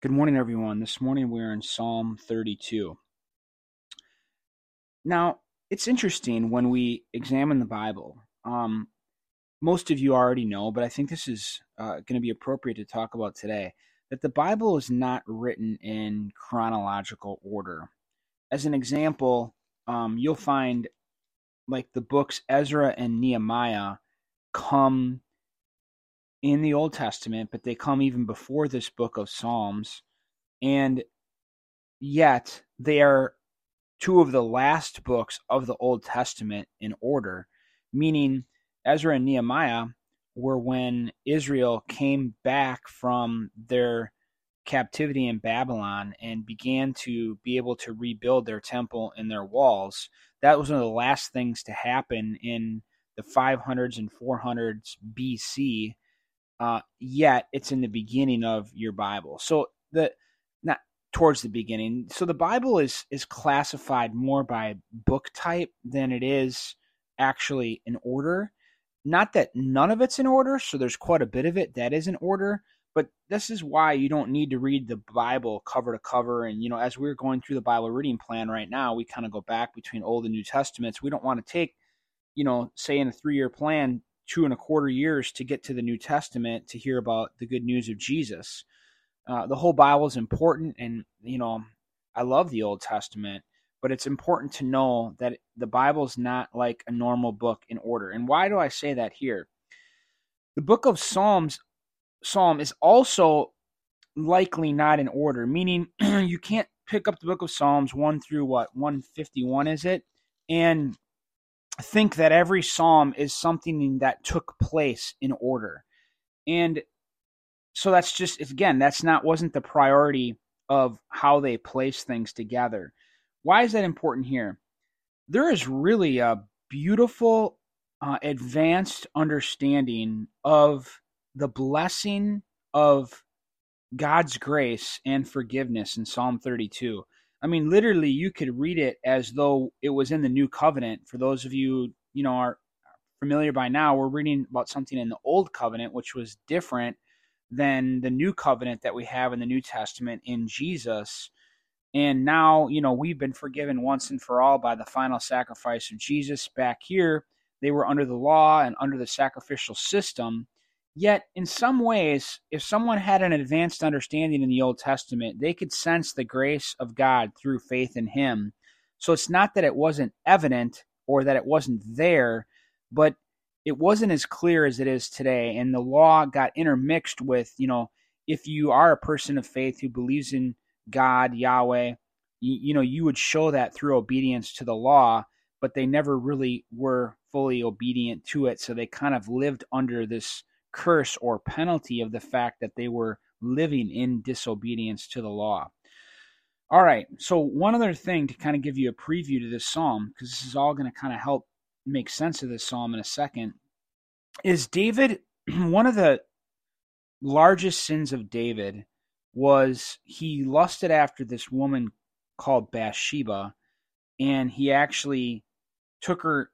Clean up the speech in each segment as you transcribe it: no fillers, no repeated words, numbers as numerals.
Good morning, everyone. This morning we're in Psalm 32. Now, it's interesting when we examine the Bible. Most of you already know, but I think this is going to be appropriate to talk about today, that the Bible is not written in chronological order. As an example, you'll find like the books Ezra and Nehemiah come in the Old Testament, but they come even before this book of Psalms. And yet they are two of the last books of the Old Testament in order, meaning Ezra and Nehemiah were when Israel came back from their captivity in Babylon and began to be able to rebuild their temple and their walls. That was one of the last things to happen in the 500s and 400s BC. Yet it's in the beginning of your Bible. So not towards the beginning. So the Bible is classified more by book type than it is actually in order. Not that none of it's in order, so there's quite a bit of it that is in order, but this is why you don't need to read the Bible cover to cover. And, as we're going through the Bible reading plan right now, we kind of go back between Old and New Testaments. We don't want to take, say in a 3-year plan, 2.25 years to get to the New Testament to hear about the good news of Jesus. The whole Bible is important, and I love the Old Testament, but it's important to know that the Bible is not like a normal book in order. And why do I say that here? The book of Psalm is also likely not in order, meaning you can't pick up the book of Psalms 1 through 151 is it, and think that every psalm is something that took place in order. And so that's just, again, wasn't the priority of how they place things together. Why is that important here? There is really a beautiful, advanced understanding of the blessing of God's grace and forgiveness in Psalm 32. I mean, literally, you could read it as though it was in the New Covenant. For those of you, are familiar by now, we're reading about something in the Old Covenant, which was different than the New Covenant that we have in the New Testament in Jesus. And now, we've been forgiven once and for all by the final sacrifice of Jesus. Back here, they were under the law and under the sacrificial system. Yet, in some ways, if someone had an advanced understanding in the Old Testament, they could sense the grace of God through faith in Him. So it's not that it wasn't evident or that it wasn't there, but it wasn't as clear as it is today. And the law got intermixed with, if you are a person of faith who believes in God, Yahweh, you would show that through obedience to the law, but they never really were fully obedient to it. So they kind of lived under this curse or penalty of the fact that they were living in disobedience to the law. All right, so one other thing to kind of give you a preview to this psalm, because this is all going to kind of help make sense of this psalm in a second, is David, one of the largest sins of David was he lusted after this woman called Bathsheba, and he actually took her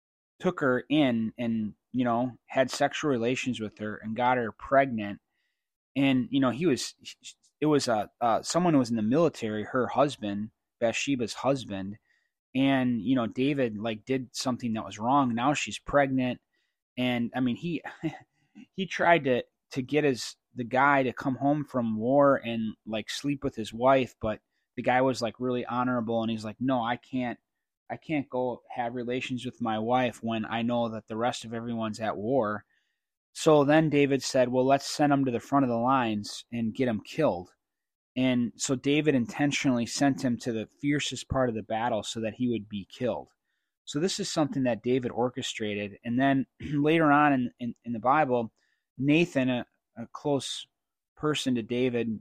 in and had sexual relations with her and got her pregnant. And it was someone who was in the military, her husband, Bathsheba's husband, and David did something that was wrong. Now she's pregnant, and I mean he he tried to get the guy to come home from war and sleep with his wife, but the guy was really honorable, and he's like, no, I can't go have relations with my wife when I know that the rest of everyone's at war. So then David said, well, let's send him to the front of the lines and get him killed. And so David intentionally sent him to the fiercest part of the battle so that he would be killed. So this is something that David orchestrated. And then later on in the Bible, Nathan, a close person to David,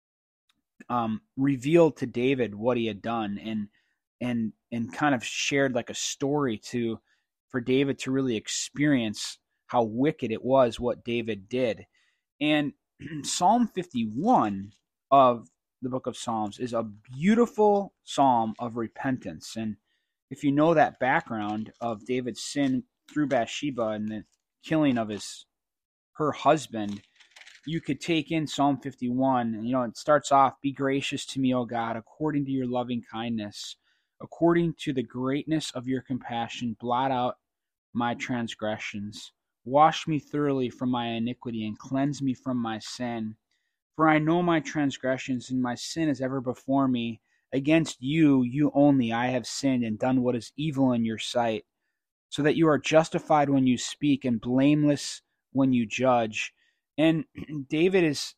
revealed to David what he had done and kind of shared a story for David to really experience how wicked it was what David did. And Psalm 51 of the book of Psalms is a beautiful psalm of repentance. And if you know that background of David's sin through Bathsheba and the killing of her husband, you could take in Psalm 51. You know, it starts off, "Be gracious to me, O God, according to your loving kindness, according to the greatness of your compassion, blot out my transgressions. Wash me thoroughly from my iniquity and cleanse me from my sin. For I know my transgressions, and my sin is ever before me. Against you, you only, I have sinned and done what is evil in your sight, so that you are justified when you speak and blameless when you judge." And David is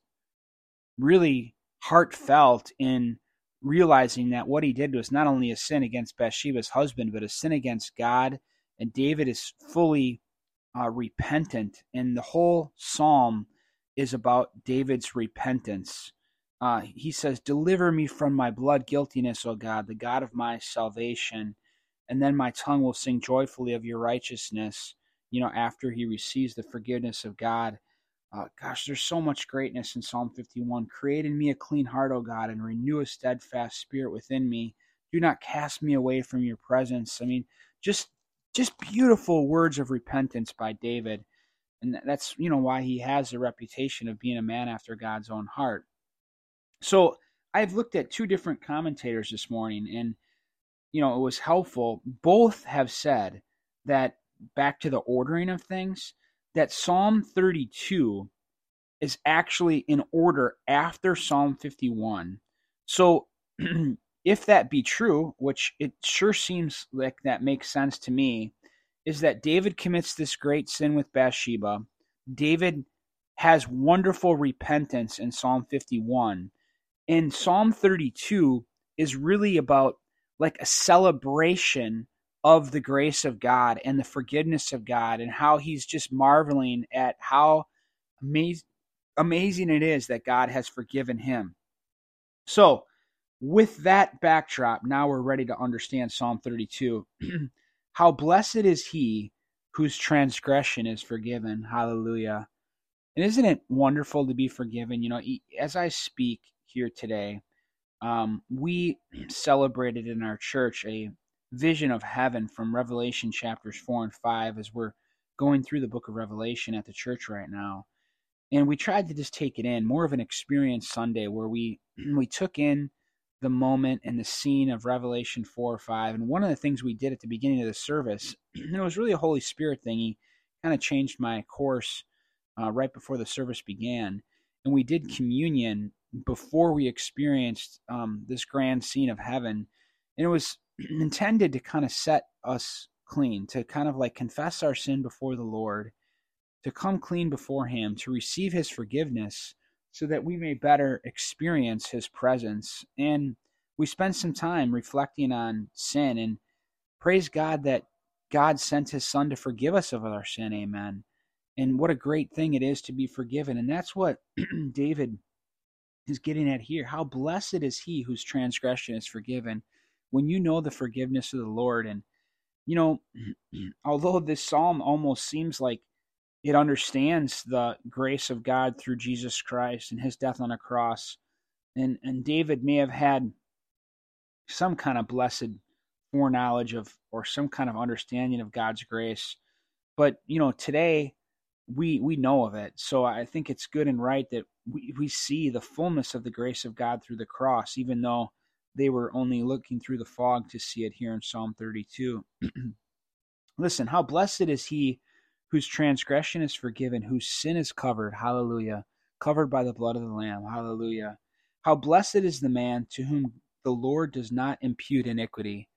really heartfelt in realizing that what he did was not only a sin against Bathsheba's husband, but a sin against God. And David is fully repentant. And the whole psalm is about David's repentance. He says, "Deliver me from my blood guiltiness, O God, the God of my salvation. And then my tongue will sing joyfully of your righteousness." You know, after he receives the forgiveness of God. Gosh, there's so much greatness in Psalm 51. "Create in me a clean heart, O God, and renew a steadfast spirit within me. Do not cast me away from your presence." I mean, just beautiful words of repentance by David. And that's, you know, why he has the reputation of being a man after God's own heart. So I've looked at two different commentators this morning, and, you know, it was helpful. Both have said that, back to the ordering of things, that Psalm 32 is actually in order after Psalm 51. So if that be true, which it sure seems like that makes sense to me, is that David commits this great sin with Bathsheba. David has wonderful repentance in Psalm 51. And Psalm 32 is really about like a celebration of the grace of God and the forgiveness of God, and how he's just marveling at how amazing it is that God has forgiven him. So, with that backdrop, now we're ready to understand Psalm 32. "How blessed is he whose transgression is forgiven." Hallelujah. And isn't it wonderful to be forgiven? You know, as I speak here today, we celebrated in our church a vision of heaven from Revelation chapters 4 and 5, as we're going through the book of Revelation at the church right now. And we tried to just take it in, more of an experience Sunday, where we took in the moment and the scene of Revelation 4 or 5. And one of the things we did at the beginning of the service, and it was really a Holy Spirit thing, he kind of changed my course right before the service began. And we did communion before we experienced this grand scene of heaven. And it was intended to kind of set us clean, to kind of like confess our sin before the Lord, to come clean before him, to receive his forgiveness, so that we may better experience his presence. And we spent some time reflecting on sin, and praise God that God sent his son to forgive us of our sin. Amen. And what a great thing it is to be forgiven. And that's what David is getting at here. How blessed is he whose transgression is forgiven. When you know the forgiveness of the Lord. And, you know, although this psalm almost seems like it understands the grace of God through Jesus Christ and his death on a cross, and David may have had some kind of blessed foreknowledge of, or some kind of understanding of God's grace. But, you know, today we know of it. So I think it's good and right that we see the fullness of the grace of God through the cross, even though they were only looking through the fog to see it here in Psalm 32. Listen, how blessed is he whose transgression is forgiven, whose sin is covered. Hallelujah. Covered by the blood of the Lamb. Hallelujah. How blessed is the man to whom the Lord does not impute iniquity.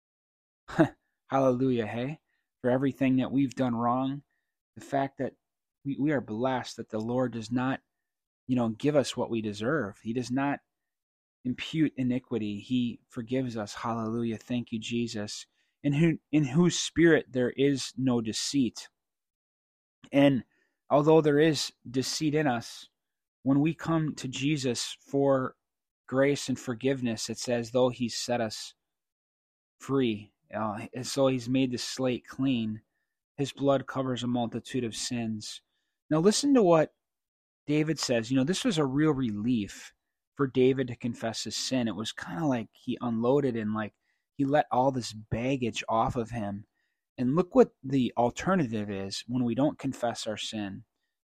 Hallelujah, hey? For everything that we've done wrong, the fact that we are blessed that the Lord does not, you know, give us what we deserve. He does not impute iniquity. He forgives us. Hallelujah. Thank you, Jesus. In whose spirit there is no deceit. And although there is deceit in us, when we come to Jesus for grace and forgiveness, it's as though he's set us free. As though he's made the slate clean. His blood covers a multitude of sins. Now listen to what David says. You know, this was a real relief for David to confess his sin. It was kind of like he unloaded and like he let all this baggage off of him. And look what the alternative is when we don't confess our sin.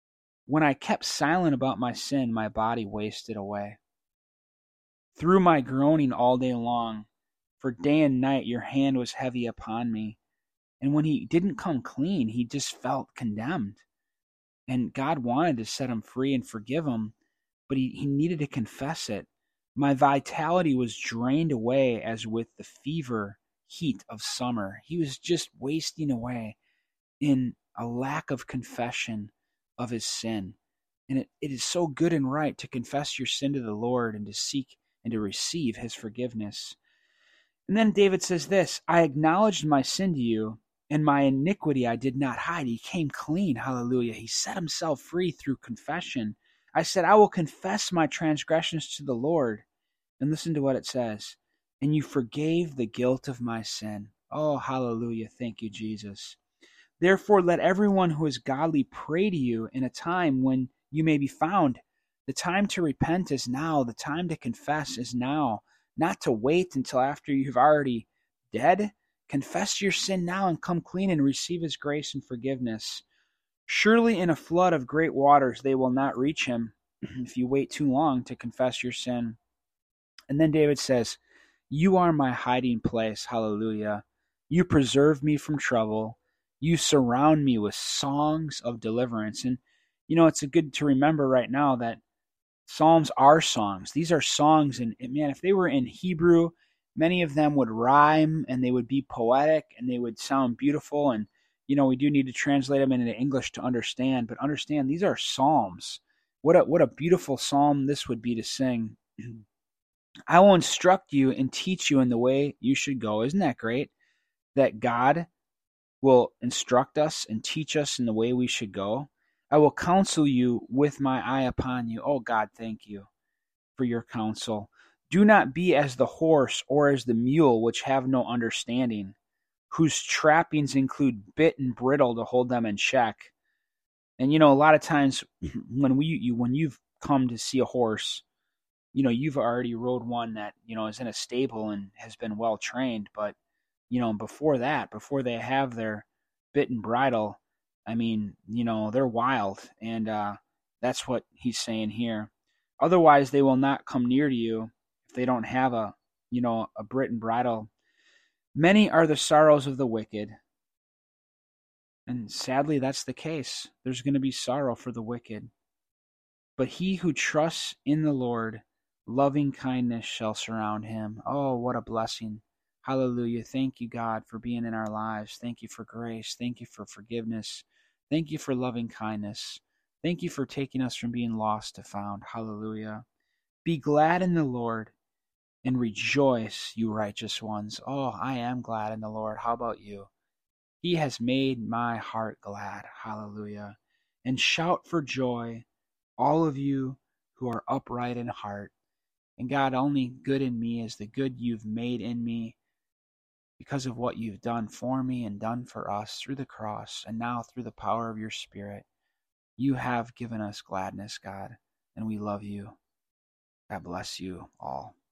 When I kept silent about my sin, my body wasted away. Through my groaning all day long, for day and night your hand was heavy upon me. And when he didn't come clean, he just felt condemned. And God wanted to set him free and forgive him, but he needed to confess it. My vitality was drained away as with the fever heat of summer. He was just wasting away in a lack of confession of his sin. And it is so good and right to confess your sin to the Lord and to seek and to receive his forgiveness. And then David says this, I acknowledged my sin to you, and my iniquity I did not hide. He came clean. Hallelujah. He set himself free through confession. I said, I will confess my transgressions to the Lord. And listen to what it says. And you forgave the guilt of my sin. Oh, hallelujah. Thank you, Jesus. Therefore, let everyone who is godly pray to you in a time when you may be found. The time to repent is now. The time to confess is now. Not to wait until after you've already dead. Confess your sin now and come clean and receive his grace and forgiveness. Surely in a flood of great waters they will not reach him if you wait too long to confess your sin. And then David says, you are my hiding place. Hallelujah. You preserve me from trouble. You surround me with songs of deliverance. And, it's good to remember right now that Psalms are songs. These are songs. And man, if they were in Hebrew, many of them would rhyme and they would be poetic and they would sound beautiful. And, we do need to translate them into English to understand. But understand, these are psalms. What a beautiful psalm this would be to sing. I will instruct you and teach you in the way you should go. Isn't that great? That God will instruct us and teach us in the way we should go. I will counsel you with my eye upon you. Oh God, thank you for your counsel. Do not be as the horse or as the mule, which have no understanding, whose trappings include bit and bridle to hold them in check. And a lot of times when you've come to see a horse, you've already rode one that, is in a stable and has been well trained. But, before they have their bit and bridle, they're wild. And that's what he's saying here. Otherwise, they will not come near to you if they don't have a bit and bridle. Many are the sorrows of the wicked. And sadly, that's the case. There's going to be sorrow for the wicked. But he who trusts in the Lord, loving kindness shall surround him. Oh, what a blessing. Hallelujah. Thank you, God, for being in our lives. Thank you for grace. Thank you for forgiveness. Thank you for loving kindness. Thank you for taking us from being lost to found. Hallelujah. Be glad in the Lord and rejoice, you righteous ones. Oh, I am glad in the Lord. How about you? He has made my heart glad. Hallelujah. And shout for joy, all of you who are upright in heart. And God, only good in me is the good you've made in me because of what you've done for me and done for us through the cross and now through the power of your Spirit. You have given us gladness, God, and we love you. God bless you all.